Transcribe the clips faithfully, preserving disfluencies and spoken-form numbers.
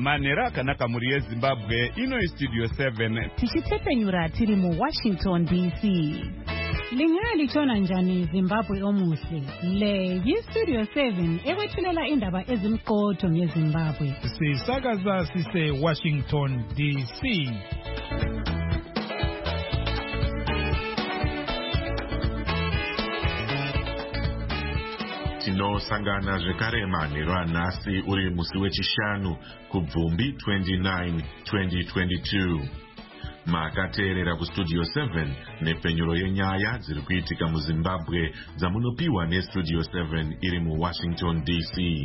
manhero akanaka muri yezimbabwe. Ino Studio seven tichitepenyura tiri mu Washington D C. Lingali chona njani Zimbabwe omuhle. Le yi Studio seven ekwethulela indaba ezimqotho ngeZimbabwe. Sisakaza sise Washington D C. Tinosangana zvekare manhero anhasi uri musi wechishanu kubvumbi twenty-nine twenty twenty-two. Makateerera kustudio seven nepenyuro yenyaya dziri kuitika muZimbabwe dzamunopiwa nestudio seven iri muWashington D C.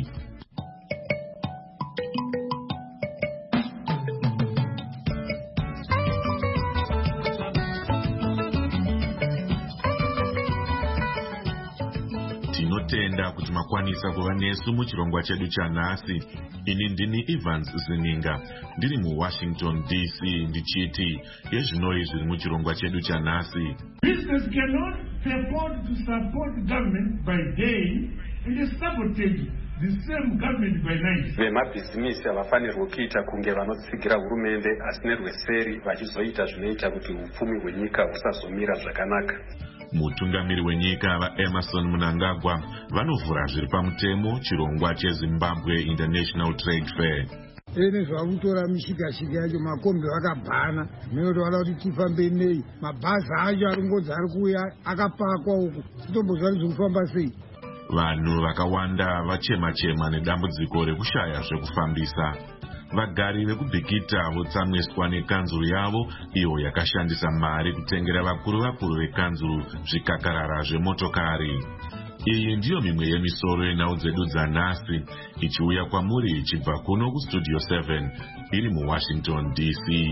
Tinotenda kuti makwanisa kuva nesu muchirongwa chedu chanhasi. Ini ndini Evans Zininga ndiri muWashington D C ndichiti yezvinoi zviri muchirongwa chedu chanhasi. Business cannot afford to support government by day and sabotage the same government by night. Vemabhizimisi havafanirwi kuita kunge vanotsigira hurumende asi nerweseri vachizoita zvinoita kuti upfumi hwenyika husazomira zvakanaka. Mutungamiri wenyika vaEmerson Mnangagwa vanovhura zviri pamutemo chirongwa cheZimbabwe International Trade Fair. Ene zvakutora mishikashika yacho makombi vakabhana minotovala kuti tifambe nei mabhazi acho aringodzi ari kuuya akapakwa uku titombozva nezvekufamba sei. Vanhu vakawanda vachema-chema nedambudziko rekushaya zvekufambisa. Vagari vekubhikita votsamwiswa nekanzuru yavo iyo yakashandisa mari kutengera vakuru vakuru vekanzuru zvikakarara zvemotokari. Iyi ndiyo mimwe yemisoro yenhau dzedu dzanhasi ichiuya kwamuri ichibva kuno kustudio seven iri muWashington D C.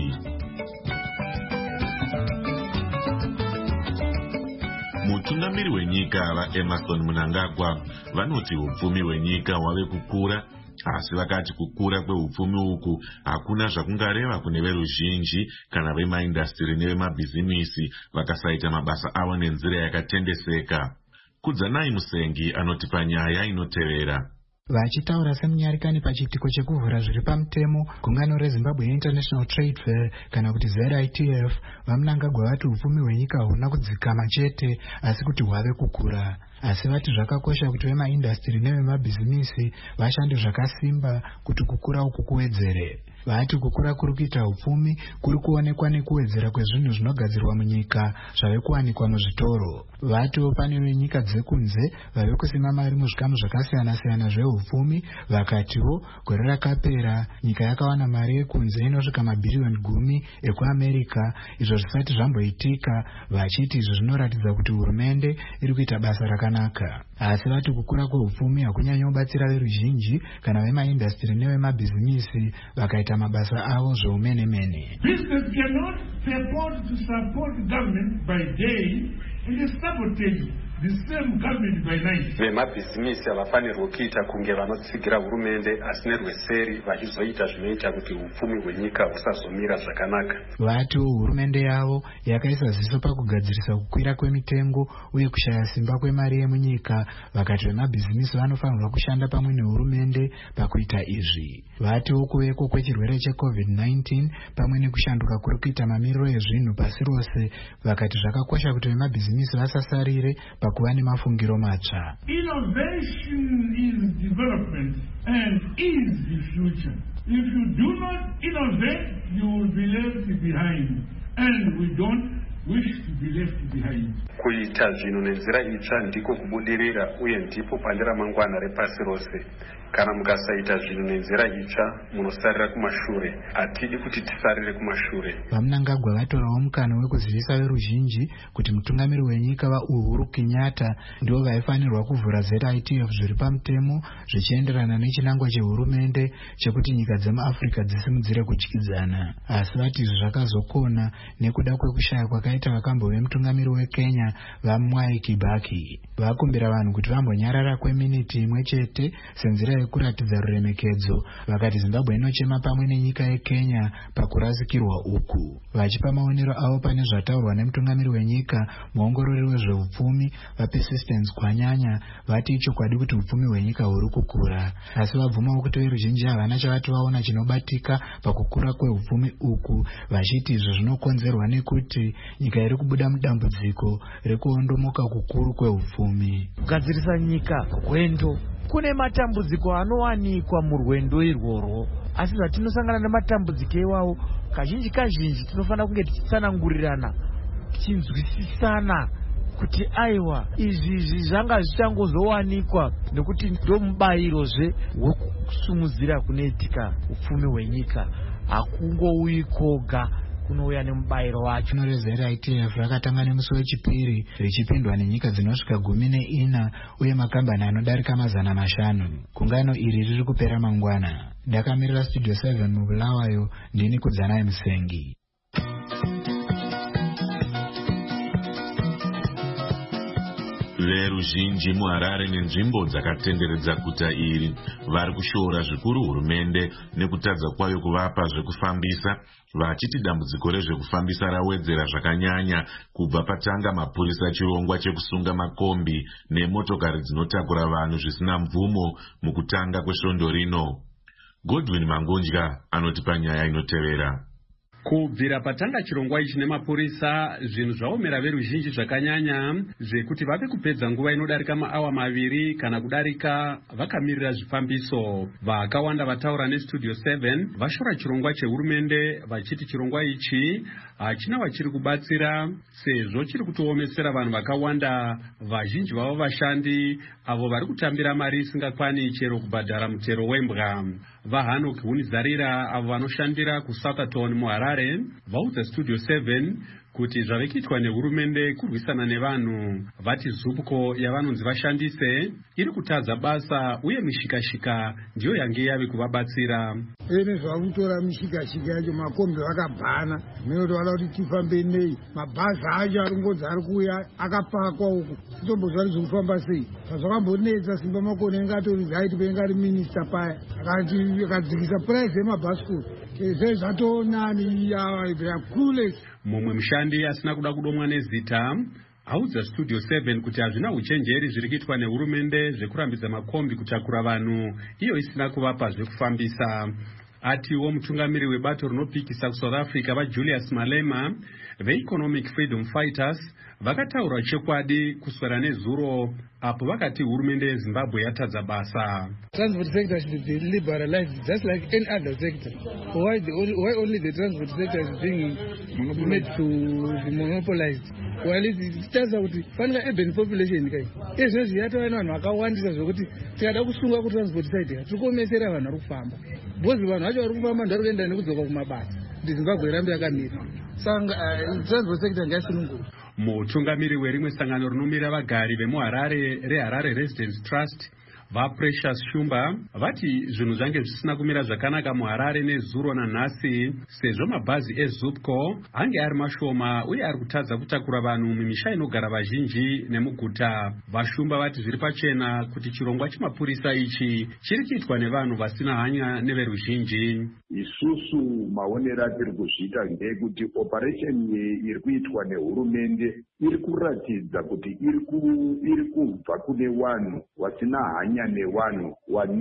Mutungamiri wenyika vaEmerson Mnangagwa vanoti upfumi hwenyika hwave kukura, asi vakati kukura kweupfumi uku hakuna zvakungareva kune veruzhinji kana vemaindastiri nevemabhizimisi vakasaita mabasa avo nenzira yakatendeseka. Kudzanai Musengi anoti panyaya inotevera. Vachitaura semunyarikani pachiitiko chekuvhura zviri pamutemo gungano reZimbabwe International Trade Fair kana kuti Z I T F, vaMnangagwa vati upfumi hwenyika huna kudzikama chete asi kuti hwave kukura. Asi vati zvakakosha kuti vemaindastiri nevemabhizimisi vashande zvakasimba kuti kukura uku kuwedzere. Vati kukura kuri kuita upfumi kuri kuonekwa nekuwedzera kwezvinhu zvinogadzirwa munyika zvave kuwanikwa muzvitoro. Vatiwo pane venyika dzekunze vave kusima mari muzvikamu zvakasiyana-siyana zveupfumi. Vakatiwo gore rakapera nyika yakawana mari yekunze inosvika mabhiriyoni gumi ekuAmerika, izvo zvisati zvamboitika, vachiti izvo zvinoratidza kuti hurumende iri kuita basa rakanaka. Asi vati kukura kweupfumi hakunyanyobatsira veruzhinji kana vemaindastiri nevemabhizimisi vakaita mabasa avo zvoumene-mene. Business cannot afford to support government by day and sabotage the same government by night. Vemabhizimisi havafanirwi kuita kunge vanotsigira hurumende asi nerweseri vachizoita zvinoita kuti upfumi hwenyika husazomira zvakanaka. Vati hurumende yavo yakaisa ziso pakugadzirisa kukwira kwemitengo uye kushaya simba kwemari yemunyika. Vakati vemabhizimisi vanofanirwa kushanda pamwe nehurumende pakuita izvi. Vatiwo kuveko kwechirwere checovid nineteen pamwe nekushanduka kuri kuita mamiriro ezvinhu pasi rose. Vakati zvakakosha kuti vemabhizimisi vasasarire pakuva nemafungiro matsva. Innovation is development and is the future. If you do not innovate, you will be left behind, and we don't wish to be left behind. Kuita zvinhu nenzira itsva ndiko kubudirira uye ndipo pane ramangwana repasi rose. Kana mukasaita zvinhu nenzira itsva munosarira kumashure. Hatidi kuti tisarire kumashure. VaMnangagwa vatorawo mukana wekuzivisa veruzhinji kuti mutungamiri wenyika vaUhuru Kenyatta ndivo vaifanirwa kuvhura Z I T F zviri pamutemo zvichienderana nechinangwa chehurumende chekuti nyika dzemuAfrica dzisimudzire kudyidzana. Asi vati izvi zvakazokona nekuda kwekushaya kwakaita vakaita vakambove mutungamiri weKenya vaMwai Kibaki. Vakumbira vanhu kuti vambonyarara kweminiti imwe chete senzira yekuratidza ruremekedzo. Vakati Zimbabwe inochema pamwe nenyika yeKenya pakurasikirwa uku. Vachipa maonero avo pane zvataurwa nemutungamiri wenyika, muongorori wezveupfumi vaPersistence Kwanyanya, vati ichokwadi kuti upfumi hwenyika huri kukura, asi vabvumawo kuti veruzhinji havana chavati vaona chinobatika pakukura kweupfumi uku, vachiti izvo zvinokonzerwa nekuti nyika iri kubuda mudambudziko rekuondomoka kukuru kweupfumi. Kugadzirisa nyika rwendo, kune matambudziko anowanikwa murwendo irworwo, asi zvatinosangana nematambudziko iwawo kazhinji kazhinji tinofanira kunge tichitsanangurirana, tichinzwisisana kuti aiwa izvi zvanga zvichangozowanikwa nekuti ndo mubayirozve wekusumudzira kunoitika upfumi hwenyika, hakungouyi koga, kunouya nemubayiro wacho. Rezera I T F rakatanga nemusi wechipiri richipindwa nenyika dzinosvika gumi neina uye makambani anodarika mazana mashanu. Gungano iri riri kupera mangwana. Ndakamirira Studio seven mubulawayo, ndini Kudzanai Musengi. Veruzhinji muHarare nenzvimbo dzakatenderedza guta iri vari kushora zvikuru hurumende nekutadza kwayo kuvapa zvekufambisa, vachiti dambudziko rezvekufambisa rawedzera zvakanyanya kubva patanga mapurisa chirongwa chekusunga makombi nemotokari dzinotakura vanhu zvisina mvumo mukutanga kwesvondo rino. Godwin Mangonja anotipa nyaya inotevera. Kubvira patanga chirongwa ichi nemapurisa, zvinhu zvaomera veruzhinji zvakanyanya zvekuti vape kupedza nguva inodarika maawa maviri kana kudarika vakamirira zvifambiso. Vakawanda vataura neStudio seven vashora chirongwa chehurumende vachiti chirongwa ichi hachina vachiri kubatsira sezvo chiri kutoomesera vanhu vakawanda, vazhinji vavo vashandi avo vari kutambira mari isingakwani chero kubhadhara mutero wembwa. VaHanok Hunizarira avo vanoshandira kuSouthampton muHarare vaudza Studio seven kuti zvave kuitwa nehurumende kurwisana nevanhu. Vati zupko yavanonzi vashandise iri kutadza basa uye mishikashika ndiyo yange yave kuvabatsira. Ene zvakutora mishikashika yacho makombi vakabhana meno tovala kuti tifambe nei, mabhazi acho aringodzi ari kuuya akapakwa uku, titombozva rizvi kufamba sei. Zvakambonetsa Simba Makone ingatori zaiti pengari minista paya akadzikisa price yemabhasikuru zve zvatonani yakules. Mumwe mushandi asina kuda kudomwa nezita audza Studio seven kuti hazvina uchenjeri zviri kuitwa nehurumende zvekurambidza makombi kutakura vanhu iyo isina kuvapa zvekufambisa. Atiwo mutungamiri webato rinopikisa kuSouth Africa vaJulius Malema veEconomic Freedom Fighters vakataura chekwadi kuswera nezuro apo vakati hurumende yeZimbabwe yatadza basa. Transport sector should be liberalized just like any other sector. Why, the only, why only the transport sector is being made to be monopolized? While it turns out fanira urban population kai izvo zviyatova nevanhu vakawandisa zvokuti tikada kusunga kutransport side tirikomesera vanhu vari kufamba, bhozi vanhu vacho vari kufamba ndari kuenda nekudzoka kumabasa kuti Zimbabwe irambe yakamira. Saka transport sector ngaisunungurwe. Mutungamiri werimwe sangano rinomira vagari vemuHarare reHarare Residence Trust vaPrecious Shumba vati zvinhu zvange zvisina kumira zvakanaka muHarare nezuro nanhasi sezvo mabhazi eZupco ange ari mashoma uye ari kutadza kutakura vanhu mumisha inogara vazhinji nemuguta. VaShumba vati zviri pachena kuti chirongwa chemapurisa ichi chiri kuitwa nevanhu vasina hanya neveruzhinji. Isusu maonero atiri kuzviita ndeyekuti operation iri kuitwa nehurumende iri kuratidza kuti iri kubva kune vanhu vasina hanya nevanhu,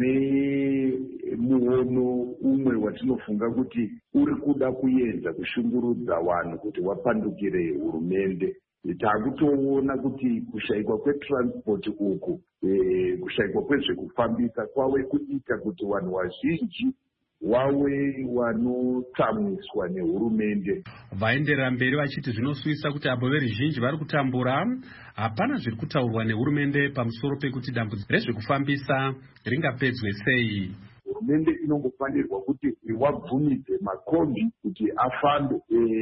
wane muono umwe watinofunga kuti uri kuda kuedza kushungurudza vanhu kuti vapandukire hurumende. Takutoona kuti kushayikwa kwetransport uku, e, kushayikwa kwezvekufambisa kwave kuita kuti vanhu vazhinji wawe vanotsamwiswa nehurumende. Vaenderera mberi vachiti zvinosuvisa kuti abo veruzhinji vari kutambura hapana zviri kutaurwa nehurumende pamusoro pekuti dambudziko rezvekufambisa ringapedzwe sei. hurumende inongofanirwa kuti wabvumidze makombi kuti afambe,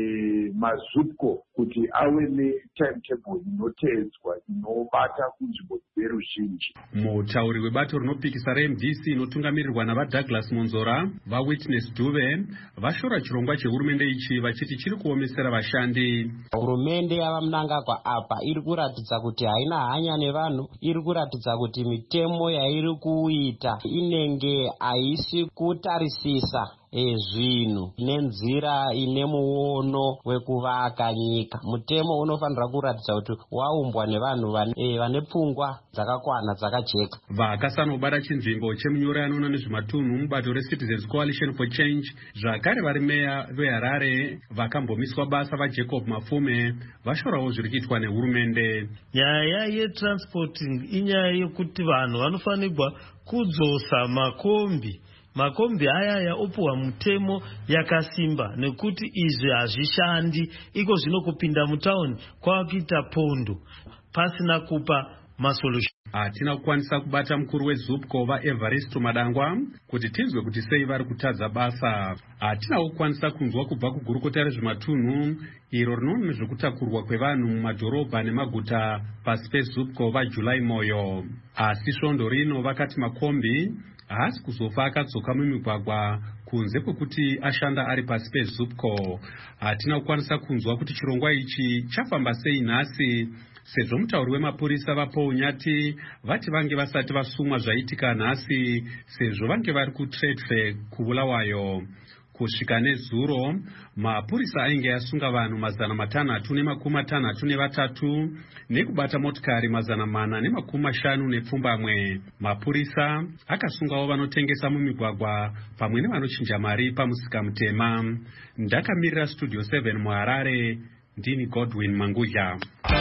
mazupco kuti ave netimetable inoteedzwa inobata kunzvimbo dzeruzhinji. Mutauri webato rinopikisa reM D C inotungamirirwa navaDouglas Monzora, vaWitness Dube vashora chirongwa chehurumende ichi vachiti chiri kuomesera vashandi. Hurumende yavaMnangagwa apa iri kuratidza kuti haina hanya nevanhu, iri kuratidza kuti mitemo yairi kuita inenge haisi kutarisisa ezvinhu nenzira ine muono wekuvaka nyika. Mutemo unofanira kuratidza kuti waumbwa nevanhu vane pfungwa dzakakwana dzakajeka. Vakasanobata chinzvimbo chemunyori anoona nezvematunhu mubato reCitizens Coalition for Change zvakare vari meya veHarare vakambomiswa basa vaJacob Mafume vashorawo zviri kuitwa nehurumende. Nyaya yetransporting inyaya yekuti vanhu vanofanirwa kudzosa makombi makombi aya yaopuwa mutemo yakasimba nekuti izvi hazvishandi, iko zvino kupinda mutauni kwakuita pondo pasina kupa masolution. Hatina kukwanisa kubata mukuru weZupco vaEvaristo Madangwa kuti tinzwe kuti sei vari kutadza basa. Hatina kukwanisa kunzwa kubva kugurukota rezvematunhu iro rinoona nezvekutakurwa kwevanhu mumadhorobha nemaguta pasi peZupco vaJuly Moyo. Asi svondo rino vakati makombi haasi kuzofa akadzoka mumigwagwa kunze kwekuti ashanda ari pasi peZupco. Hatina kukwanisa kunzwa kuti chirongwa ichi chafamba sei nhasi, sezvo mutauri wemapurisa vaPaul Nyati vati vange vasati vasumwa zvaitika nhasi sezvo vange vari kuTrade kuBulawayo. Kusvika nezuro mapurisa ainge asunga vanhu mazana matanhatu nemakumi matanhatu nevatatu nekubata motikari mazana mana nemakumi mashanu nepfumbamwe. Mapurisa akasungawo vanotengesa mumigwagwa pamwe nevanochinja mari pamusika mutema. Ndakamirira Studio seven muHarare, ndini Godwin Mangudya.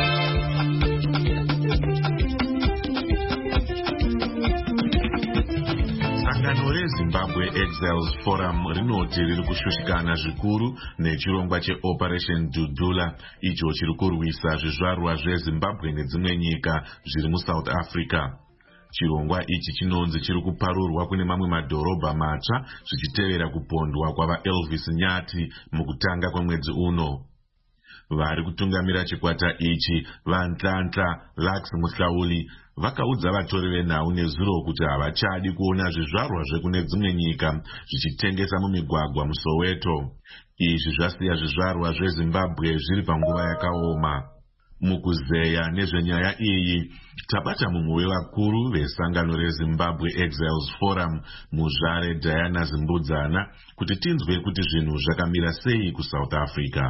Sangano reZimbabwe Exiles Forum rinoti riri kushushikana zvikuru nechirongwa cheOperation Dudula icho chiri kurwisa zvizvarwa zveZimbabwe nedzimwe nyika zviri muSouth Africa. Chirongwa ichi chinonzi chiri kuparurwa kune mamwe madhorobha matsva zvichitevera kupondwa kwavaElvis Nyati mukutanga kwemwedzi uno. Vari kutungamira chikwata ichi vaNhlanhla Lux Muhlauli vakaudza vatori venhau nezuro kuti havachadi kuona zvizvarwa zvekune dzimwe nyika zvichitengesa mumigwagwa muSoweto. Izvi zvasiya zvizvarwa zveZimbabwe zviri panguva yakaoma. Mukuzeya nezvenyaya iyi tabata mumwe wevakuru vesangano reZimbabwe Exiles Forum muzvare Diana Zimbudzana kuti tinzwe kuti zvinhu zvakamira sei kuSouth Africa.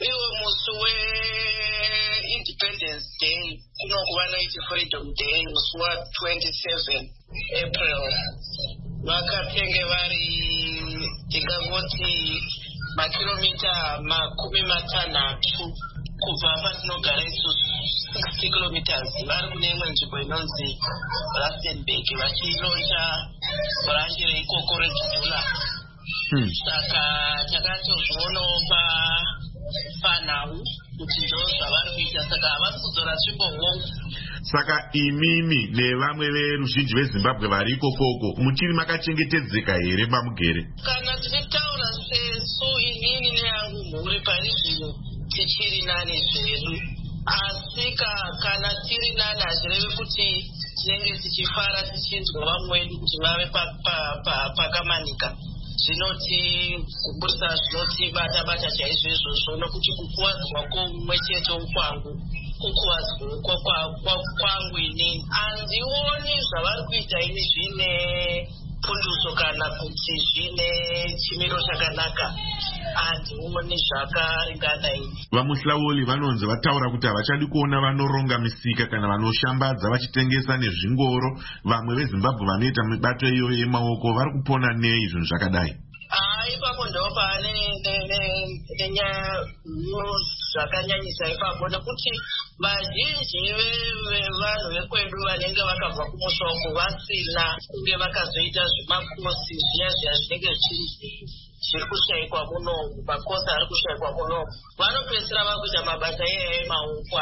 Independence Day, kunokuva naiti Freedom Day musi wa27 April. Vakatenge vari tingangoti makilomita makumi matanhatu kubva patinogara isusu sixty kilometers vari kune imwe nzvimbo inonzi Rustenburg vachilonja bhuranji reikoko reDudula. Saka takatozvionawo pa panhau kuti ndo zvavari kuita, saka havasi kudzora tsvimbo hongu. Saka imimi nevamwe veruzhinji veZimbabwe vari ikokoko muchiri makachengetedzeka here bamugere? Kana tichitaura sesu inini neyangu mhuri pari zvino tichiri nani zvedu, asi kana tiri nani hazvirevi kuti tinenge tichifara tichinzwa vamwe vedu kuti vave pakamanika. Zvinoti kuburisa zvinoti bata bata chaizvo izvozvo, nokuti kukuwadzwa kwomumwe chete kwangu kukuwadzwa kwangu inini handioni zvavari kuita ini zvine punduso kana kuti zvine chimiro chakanaka, handioni zvakaringana ini. VaMuhlauli vanonzi vataura kuti havachadi kuona vanoronga misika kana vanoshambadza vachitengesa nezvingoro. Vamwe veZimbabwe vanoita mibato iyoyo yemaoko vari kupona nei zvinhu zvakadai? Ipapo ndo pane nenyaya zvakanyanyisa ipapo, nekuti vazhinji vevanhu vekwedu vanenge vakabva kumusoko vasina kunge vakazoita zvimakosi zviya zviya zvinenge zviri kushayikwa munomu, makosi ari kushayikwa munomu, vanopedzisira vakuita mabasa iyaya emaoko aya.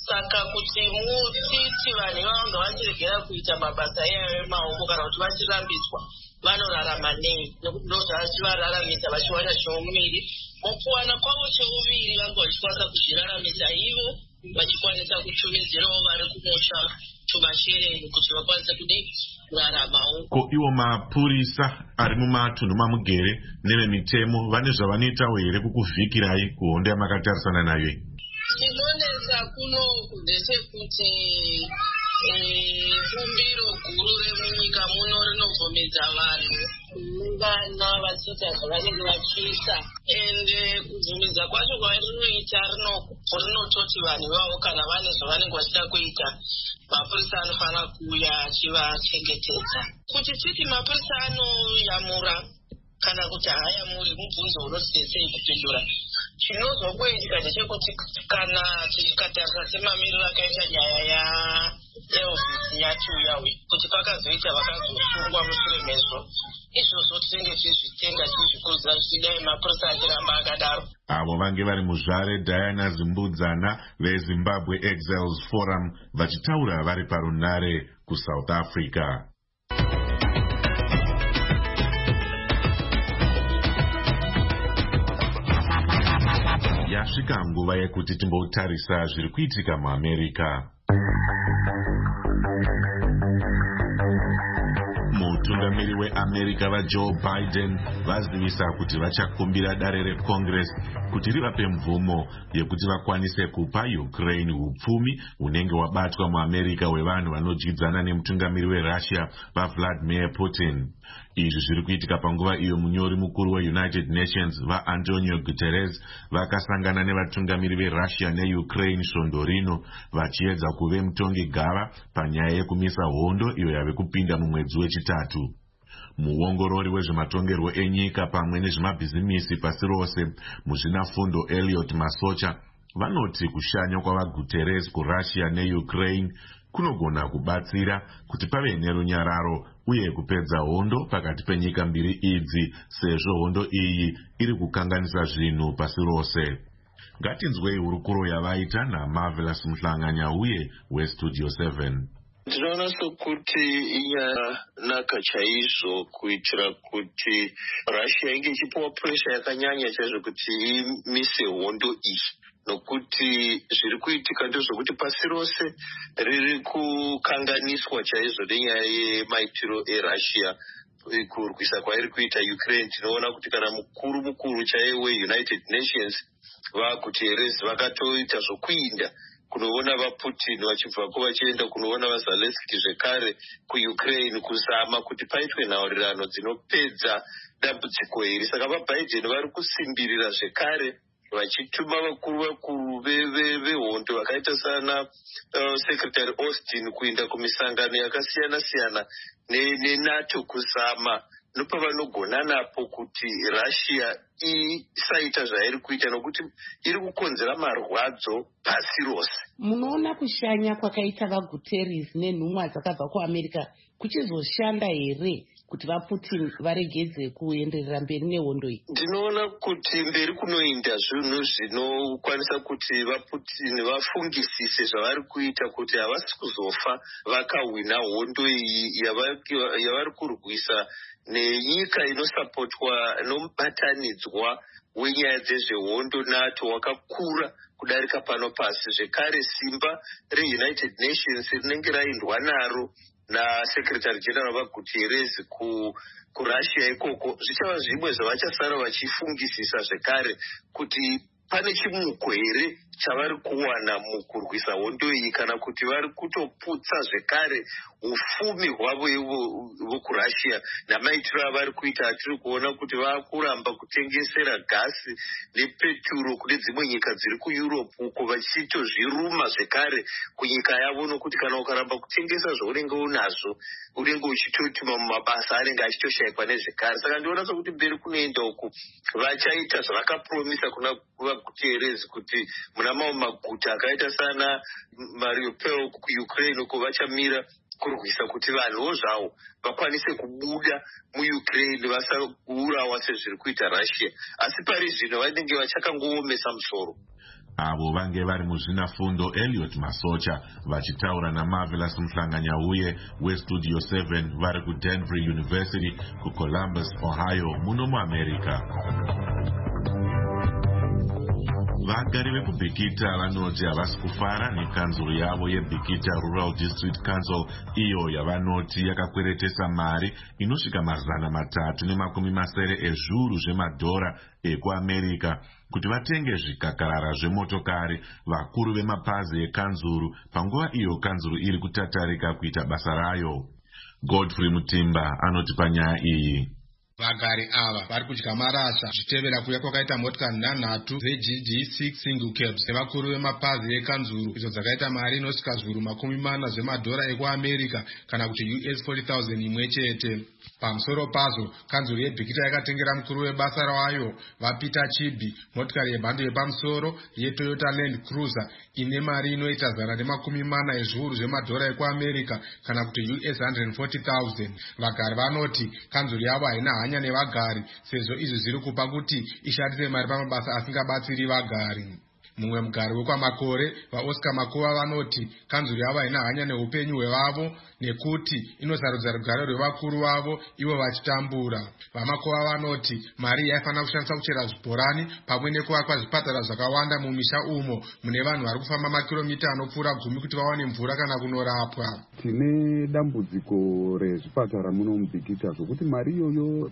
saka kuti mutiti vanhu ivanga vachiregera kuita mabasa iyayo emaoko kana kuti vachirambidzwa vanorarama nei, nekuti ndozvachivararamisa vachiwana cheuviri. Mukuwana kwavo cheuviri vanga vachikwanisa kuzviraramisa ivo vachikwanisa kutumidzirawo vari kumusha tumashereni kuti vakwanise kudi kuraramawo. Ko iwo mapurisa ari mumatunhu mamugere nevemitemo vane zvavanoitawo here kukuvhikirai kuhondo yamakatarisana nayo? Chinonesa kunoku ndechekuti bumbiro guru remunyika muno rinovhomedza vanhu kuungana vachiita zvavanenge vachiita, ende kuvhumidza kwacho kwarinoita rinototi vanhu ivavo kana vane zvavanenge vachida kuita, mapurisa anofanira kuuya achivachengetedza. Kuti titi mapurisa anoyamura kana kuti haayamuri mubvunzo unosisei kupindura. Chinozokuitika ndechekuti kana tikatarisa semamiriro akaita nyaya yeofisi yacho yawe kuti pakazoita vakazosungwa mushure mezvo, izvozvo tinenge tichizvitenga tichizvikurudzira zvichidai mapurisa achiramba akadaro. Avo vange vari muzvare Diana Zimbudzana veZimbabwe Exiles Forum vachitaura vari parunare kuSouth Africa. Yasvika nguva yekuti timbotarisa zviri kuitika muAmerica. Mutungamiri weAmerica vaJoe Biden vazivisa kuti vachakumbira dare reCongress kuti rivape mvumo yekuti vakwanise kupa Ukraine hupfumi hunenge wabatwa muAmerica hwevanhu vanodyidzana nemutungamiri weRussia vaVladimir Putin. Izvi zviri kuitika panguva iyo munyori mukuru weUnited Nations vaAntonio Guterres vakasangana nevatungamiri veRussia neUkraine svondo rino vachiedza kuve mutongi gava panyaya yekumisa hondo iyo yave kupinda mumwedzi wechitatu. Muongorori wezvematongerwo enyika pamwe nezvemabhizimisi pasi rose muzvinafundo Elliot Masocha vanoti kushanya kwavaGuterres kuRussia neUkraine kunogona kubatsira kuti pave nerunyararo uye kupedza hondo pakati penyika mbiri idzi, sezvo hondo iyi iri kukanganisa zvinhu pasi rose. Ngatinzwei hurukuro yavaita naMarvelous Muhlanganya uye weStudio seven. Ndinoona sokuti inyanaka chaizvo kuitira kuti Russia inge ichipiwa puresha yakanyanya chaizvo kuti imise hondo iyi, nokuti zviri kuitika ndezvokuti pasi rose riri kukanganiswa chaizvo nenyaya yemaitiro eRussia kurwisa kwairi kuita Ukraine. Tinoona kuti kana mukuru mukuru chaiwe weUnited Nations vaGuterres vakatoita zvokuinda kunoona vaPutin vachibvako vachienda kunoona vaZelensky zvekare kuUkraine kuzama kuti paitwe nhaurirano dzinopedza dambudziko iri. Saka vaBiden vari kusimbirira zvekare vachituma vakuru vakuru vehondo vakaita sana uh, Secretary Austin kuenda kumisangano yakasiyana siyana neNATO kuzama nopavanogona napo kuti Russia isaita zvairi kuita, nokuti iri kukonzera marwadzo pasi rose. Munoona kushanya kwakaita vaGuterres nenhumwa dzakabva kuAmerica kuchizoshanda here kuti vaPutin varegedze kuenderera mberi nehondo iyi? Ndinoona kuti mberi kunoinda zvinhu zvinokwanisa kuti vaPutin vafungisise zvavari kuita kuti havasi kuzofa vakahwina hondo iyi yavari kurwisa nenyika inosapotwa nomubatanidzwa wenyaya dzezvehondo NATO wakakura kudarika pano pasi. Zvekare simba reUnited Nations rinenge raindwa naro naSecretary General vaGuterres ku kuRussia ikoko zvichava zvimwe zvavachasara vachifungisisa zvekare kuti pane chimuko here chavari kuwana mukurwisa hondo iyi, kana kuti vari kutoputsa zvekare ufumi hwavo vokuRussia namaitiro avari kuita. Atiri kuona kuti vakuramba kutengesera gasi nepeturo kune dzimwe nyika dziri kuEurope uko vachitozviruma zvekare kunyika yavo, nokuti kana ukaramba kutengesa zvaunenge unazvo unenge uchitotuma mumabasa anenge achitoshayikwa nezvekare. Saka ndiona sokuti mberi kunoenda uku vachaita zvavakapromisa kuna vaGuterres kuti muna mamwe maguta akaita sana Mariupol kuUkraine uko vachamira kurwisa kuti vanhuwo zvavo vakwanise kubuda muUkraine vasaurawa sezviri kuita Russia, asi pari zvino vanenge vachakangoomesa musoro. avo vange vari muzvinafundo Elliot Masocha vachitaura naMarvelous Mhlanganyauye weStudio seven vari kuDenver University kuColumbus, Ohio muno muAmerica. Vagari vekubhikita vanoti havasi kufara nekanzuro yavo yeBhikita Rural District Council iyo yavanoti yakakweretesa mari inosvika mazana matatu nemakumi masere ezviuru zvemadhora ekuAmerica kuti vatenge zvikakarara zvemotokari vakuru vemapazi ekanzuru panguva iyo kanzuru iri kutatarika kuita basa rayo. Godfrey Mutimba anoti panyaya iyi. Vagari ava vari kudya marasha zvitevera kuya kwakaita motikari nhanhatu zeG D six single cabs nevakuru vemapazi ekanzuru idzo dzakaita mari inosvika zviuru makumi mana zvemadhora ekuAmerica kana kuti U S forty thousand imwe chete. Pamusoro pazo, kanzuru yeBhikita yakatengera mukuru webasa rayo vaPeter Chibi motikari yemhando yepamusoro yeToyota Land Cruiser ine mari inoita zana nemakumi mana ezviuru zvemadhora ekuAmerica kana kuti U S one hundred forty thousand. Vagari vanoti kanzuru yavo haina hanya nevagari sezvo izvi zviri kupa kuti ishandise mari pamabasa asingabatsiri vagari. Mumwe mugari wekwamakore vaOscar Makuva vanoti kanzuru yavo haina hanya neupenyu hwevavo nekuti inosarudza rugare rwevakuru vavo ivo vachitambura. VaMakuva vanoti mari yaifanira kushandisa kuchera zvibhorani pamwe nekuvakwa zvipatara zvakawanda mumisha umo mune vanhu vari kufamba makiromita anopfuura gumi kuti vawane mvura kana kunorapwa. Tine dambudziko rezvipatara muno muBhikita zvokuti mari iyoyo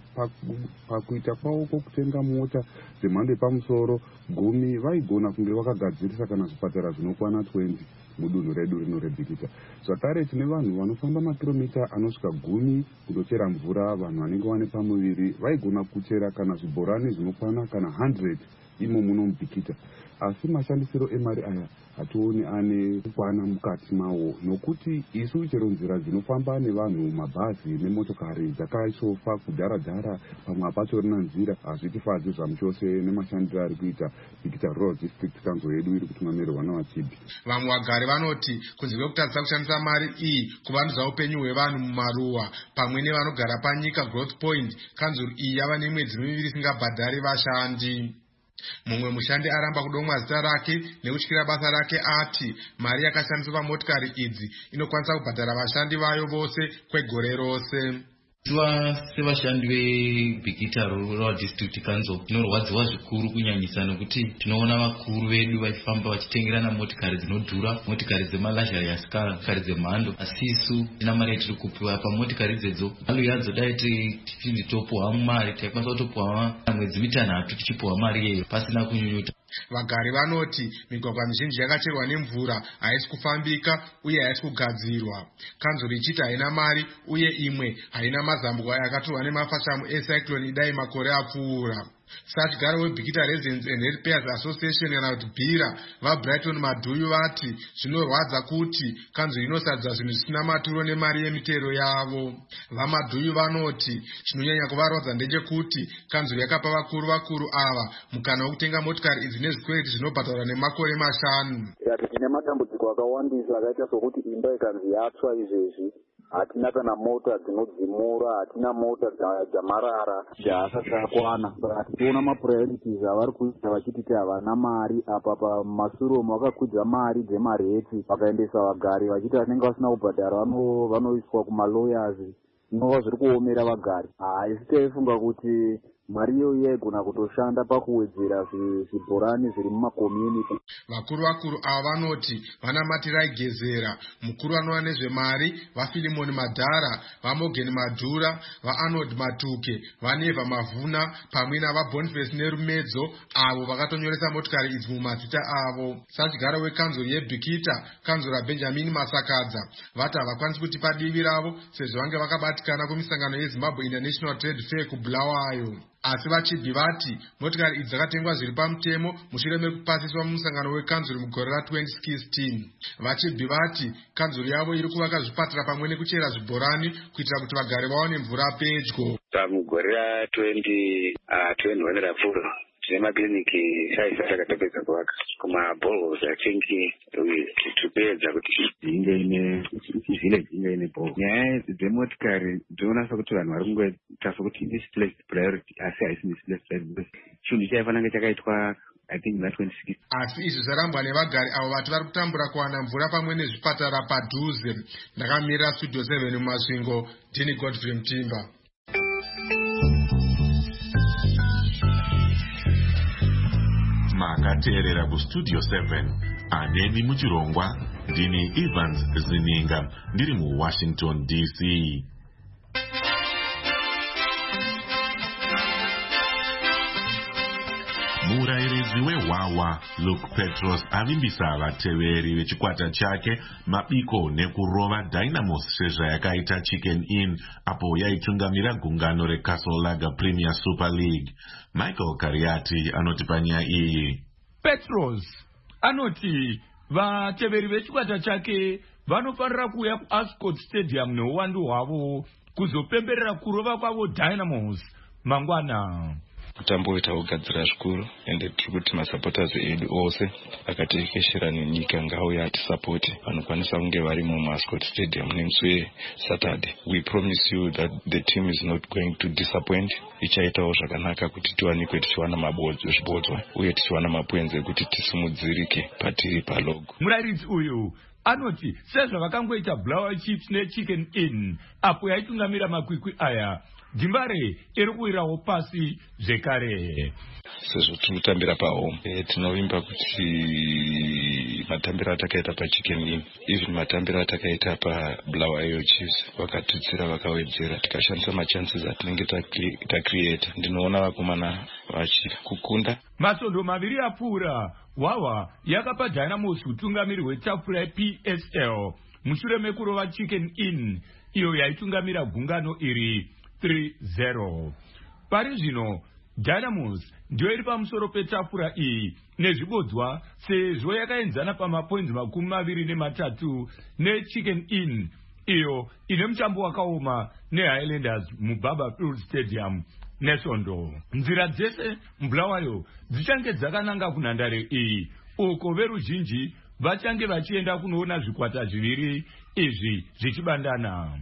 pakuita kwavo kwokutenga mota dzemhando yepamusoro gumi vaigona kunge vakagadzirisa kana zvipatara zvinokwana twenty mudunhu redu rino reBhikita. Zvakare tine vanhu vanofamba makiromita anosvika gumi kundochera mvura, vanhu vanenge vane pamuviri vaigona kuchera kana zvibhorani zvinokwana kana one hundred imo muno muBhikita. Asi mashandisiro emari aya hationi ane kukwana mukati mawo nokuti isu chero nzira dzinofamba nevanhu mabhazi nemotokari dzakaishofa kudhara dhara pamwe hapatorina nzira hazvitifadzi zvamu chose nemashandiro ari kuita Bhikita Rural District Council yedu iri kutungamirwa navaChibi. Vamwe vagari vanoti kunze kwekutadzisa kushandisa mari iyi kuvandudza upenyu hwevanhu mumaruwa pamwe nevanogara panyika Growth Point, kanzuru iyi yava nemwedzi miviri isingabhadhari vashandi. Mumwe mushandi aramba kudomwa zita rake nekutyira basa rake ati mari yakashandiswa pamotikari idzi inokwanisa kubhadhara vashandi vayo vose kwegore rose. Tiva sevashandi veBhikita Rural District Council tinorwadziwa zvikuru kunyanyisa nokuti tinoona vakuru vedu vachifamba vachitengerana motikari dzinodhura, motikari dzemaluxurious car, motikari dzemhando, asi isu tina mari yatiri kupiwa pamotikari idzedzo. Mhando yadzo dai tichinzi topuwa mari taikwanisa kutopuwa mwedzi mitanhatu tichipuwa mari iyeyo pasina kunyunyuta. Vagari vanoti migwagwa mizhinji yakacherwa nemvura haisi kufambika uye haisi kugadzirwa. Kanzuru ichiti haina mari uye imwe haina mazambuko akatorwa nemafashamu ecyclone idai makore apfuura. Sachigaro weBhikita Residents and Ratepayers Association kana kuti bhira vaBrighton Madhuyu vati zvinorwadza kuti kanzuru inosadza zvinhu zvisina maturo nemari yemitero yavo. VaMadhuyu vanoti chinonyanya kuvarwadza ndechekuti kanzuru yakapa vakuru vakuru ava mukana wekutenga motikari idzi nezvikwereti zvinobhadharwa nemakore mashanu. Tine matambudziko akawandisa akaita sokuti imba ikanzi yatsva izvezvi hatina kana mota dzinodzimura, hatina mota dzamarara dzasati akwana. Saka tichiona mapuriorities avari kuita vachiti havana mari apa pamasuromo vakakwidza mari dzemareti vakaendesa vagari vachiti vanenge vasina kubhadhara vanoiswa kumalawyers. Inova zviri kuomera vagari. Haisi taifunga kuti mari iyoyo yaigona kutoshanda pakuwedzera zvibhorani zviri mumakommunity. Vakuru vakuru ava vanoti vana Matirai Gezera, mukuru anoona nezvemari, vaFilimoni Madhara, vaMorgan Madhura, vaArnold Matuke, vaNeva Mavhuna pamwe navaBoniface Nerumedzo avo vakatonyoresa motikari idzi mumazita avo. Sachigaro wekanzuru yeBhikita, kanzura Benjamin Masakadza, vati havakwanisi kutipa divi ravo sezvo vange vakabatikana kumisangano yeZimbabwe International Trade Fair kuBulawayo. Asi vaChibi vati motikari idzi dzakatengwa zviri pamutemo mushure mekupasiswa mumusangano wekanzuru mugore ra twenty sixteen. VaChibi vati kanzuru yavo iri kuvaka zvipatara pamwe nekuchera zvibhorani kuitira kuti vagari vaone mvura pedyo. Pamugore ra twenty twenty-one rapfuura tine makiriniki shaisa takatopedza kuvaka kumabhoros I think tipedza kuti inge ine village inge ine bhoro. Nyaya dzemotikari dzonasa kuti vanhu vari kungoita sokuti misplaced priority asi haisi misplaced priority. Chinhu chaifanira chakaitwa I think that twenty-six. Asi izvi zvarambwa nevagari avo vati vari kutambura kuwana mvura pamwe nezvipatara padhuze. Ndakamirira Studio seven mumasvingo, ndini Godfrey Mtimba. Makateerera kustudio seven, aneni muchirongwa, ndini Evans Zininga, ndiri muWashington D C. Murairidzi weHwawa Luke Petros avimbisa vateveri vechikwata chake mabiko nekurova Dynamos sezvayakaita Chicken Inn apo yaitungamira gungano reCastle Lager Premier Super League. Michael Kariati anoti panyaya iyi. Petros anoti vateveri vechikwata chake vanofanira kuuya kuAscot Stadium neuwandu hwavo kuzopemberera kurova kwavo Dynamos mangwana. Mutambo wetagadzira zvikuru ende tiri kuti masupporters edu ose akatekeshera nenyika ngauya atisapoti vanokwanisa kunge vari muAscot Stadium nemusi weSaturday. We promise you that the team is not going to disappoint. Ichaitawo zvakanaka kuti tiwanikwe tichiwana zvibodzwa uye tichiwana mapwenzi ekuti tisimudzirike patiri palogo. Murairidzi uyu anoti sezvo vakangoita Blower Chiefs neChicken Inn apo yaitungamira makwikwi aya, Jimbare iri kuwirawo pasi zvekare. Sezvo tinotambira pahome, e, tinovimba kuti matambiro atakaita paChicken Inn, even matambiro atakaita paBlower Chiefs vakatutsira vakawedzera tikashandisa machances atinenge tacreata. Ndinoona vakomana vachikukunda. Masondo maviri apfuura, Hwawa yakapa Dynamos utungamiri hwetafura P S L mushure mekurova Chicken Inn iyo yaitungamira gungano iri three zero. Pari zvino Dynamos ndiyo iri pamusoro petafura iyi nezvibodzwa sezvo yakaenzana pamapoints makumi maviri nematatu neChicken Inn iyo ine mutambo wakaoma neHighlanders muBaba Field Stadium neSondo. Nzira dzese mbulawayo dzichange dzakananga kunhandare iyi uko veruzhinji vachange vachienda kunoona zvikwata zviviri izvi zvichibandana.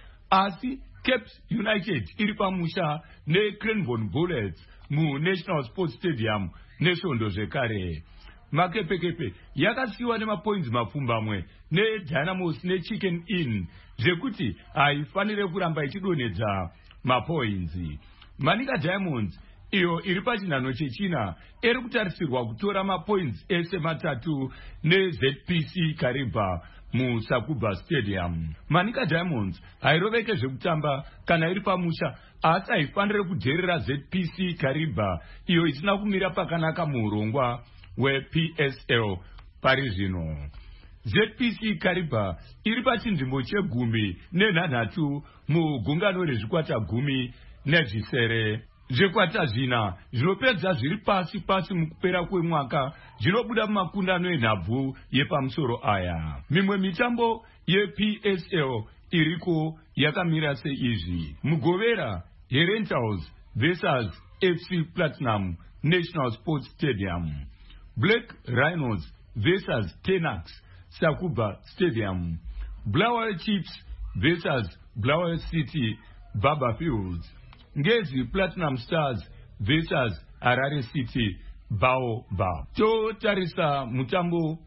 Asi Caps United iri pamusha neCranbourne Bullets muNational Sports Stadium neSondo zvekare. Makepekepe yakasiyiwa nemapoints mapfumbamwe neDynamos neChicken Inn zvekuti haifanire kuramba ichidonedza mapoints. Manika Diamonds iyo iri pachinhano chechina iri kutarisirwa kutora mapoints ese matatu neZ P C Kariba muSakuba Stadium. Manika Diamonds hairoveke zvekutamba kana iri pamusha asi haifanire kudherera Z P C Kariba iyo isina kumira pakanaka muurongwa weP S L pari zvino. Z P C Kariba iri pachinzvimbo chegumi nenhanhatu mugungano rezvikwata gumi nezvisere. Zvikwata zvina zvinopedza zviri pasi pasi mukupera kwemwaka zvinobuda mumakundano enhabvu yepamusoro aya. Mimwe mitambo yeP S L iriko yakamira seizvi: Mugovera Herentals versus F C Platinum National Sports Stadium, Black Rhinos versus Tenax Sakuba Stadium, Blower Chiefs versus Blower City Baba Fields, Ngezi Platinum Stars versus Harare City Baobab. Totarisa mutambo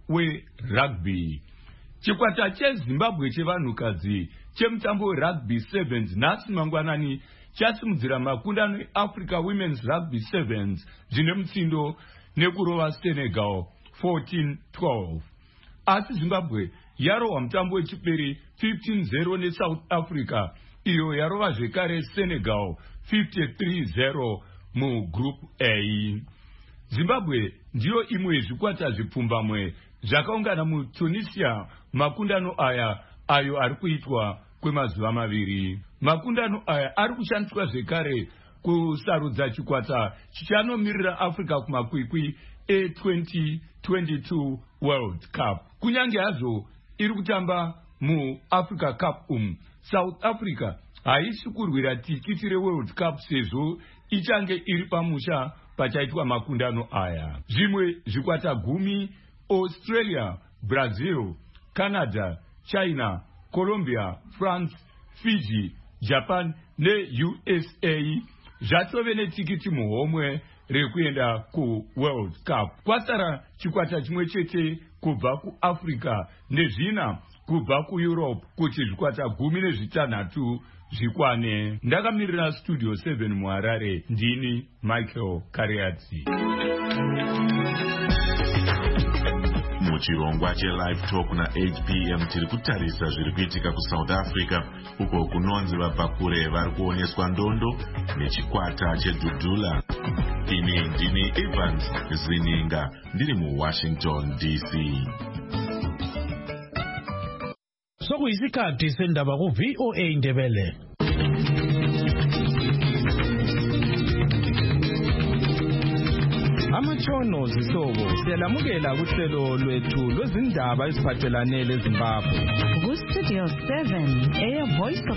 werugby. Chikwata cheZimbabwe chevanhukadzi chemutambo rugby sevens nhasi mangwanani chasimudzira makundano eAfrica Women's Rugby Sevens zvine mutsindo nekurova Senegal fourteen twelve. Asi Zimbabwe yarohwa mutambo wechipiri fifteen zero neSouth Africa iyo yarova zvekare Senegal fifty-three zero mugroup A. Zimbabwe ndiyo imwe yezvikwata zvipfumbamwe zvakaungana muTunisia makundano aya ayo ari kuitwa kwemazuva maviri. Makundano aya ari kushandiswa zvekare kusarudza chikwata chichanomiririra Africa kumakwikwi e-twenty twenty-two World Cup. Kunyange hazvo iri kutamba muAfrica Cup umu, South Africa haisi kurwira tikiti reWorld Cup sezvo ichange iri pamusha pachaitwa makundano aya. Zvimwe zvikwata gumi: Australia, Brazil, Canada, China, Colombia, France, Fiji, Japan ne-U S A zvatove netikiti muhomwe rekuenda kuWorld Cup. Kwasara chikwata chimwe chete kubva kuAfrica nezvina kubva kuEurope kuti zvikwata gumi nezvitanhatu zvikwane. Ndakamirira studio seven muHarare, ndini Michael Kariatsi. Muchirongwa cheLive Talk na eight p m tiri kutarisa zviri kuitika kuSouth Africa, uko kunonzi vabvakure vari kuoneswa ndondo nechikwata cheDudula. Ini ndini Evans Zininga, ndiri muWashington D C. Sokuyisikhathi sendaba ku-V O A Ndebele. Amatshono zihlobo siyalamukela kuhlelo lwethu lwezindaba eziphathelane leZimbabwe. Ku Studio seven, Air Voice of